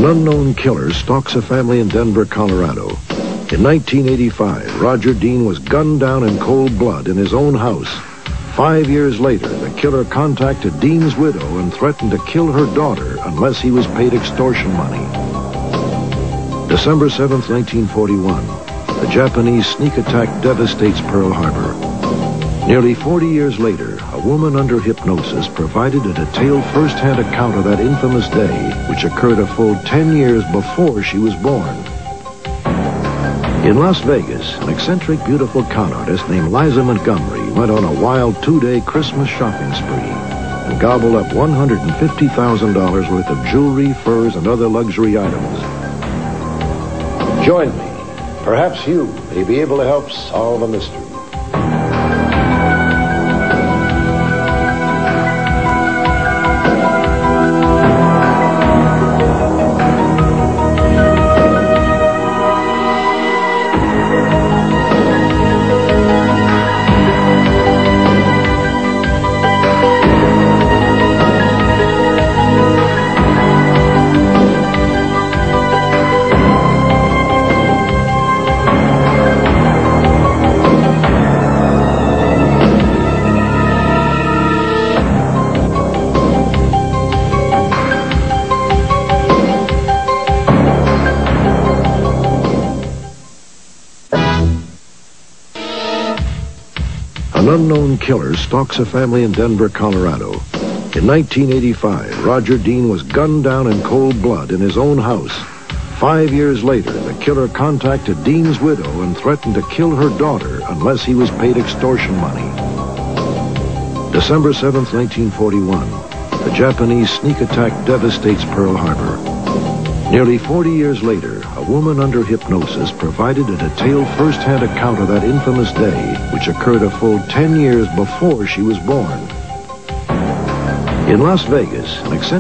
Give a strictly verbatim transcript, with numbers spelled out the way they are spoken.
An unknown killer stalks a family in Denver, Colorado. In nineteen eighty-five, Roger Dean was gunned down in cold blood in his own house. Five years later, the killer contacted Dean's widow and threatened to kill her daughter unless he was paid extortion money. December seventh, nineteen forty-one, a Japanese sneak attack devastates Pearl Harbor. Nearly forty years later, a woman under hypnosis provided a detailed first-hand account of that infamous day, which occurred a full ten years before she was born. In Las Vegas, an eccentric, beautiful con artist named Liza Montgomery went on a wild two-day Christmas shopping spree and gobbled up one hundred fifty thousand dollars worth of jewelry, furs, and other luxury items. Join me. Perhaps you may be able to help solve a mystery. An unknown killer stalks a family in Denver, Colorado. In nineteen eighty-five, Roger Dean was gunned down in cold blood in his own house. Five years later, the killer contacted Dean's widow and threatened to kill her daughter unless he was paid extortion money. December seventh, nineteen forty-one, a Japanese sneak attack devastates Pearl Harbor. Nearly forty years later, a woman under hypnosis provided a detailed first-hand account of that infamous day, which occurred a full ten years before she was born. In Las Vegas, an eccentric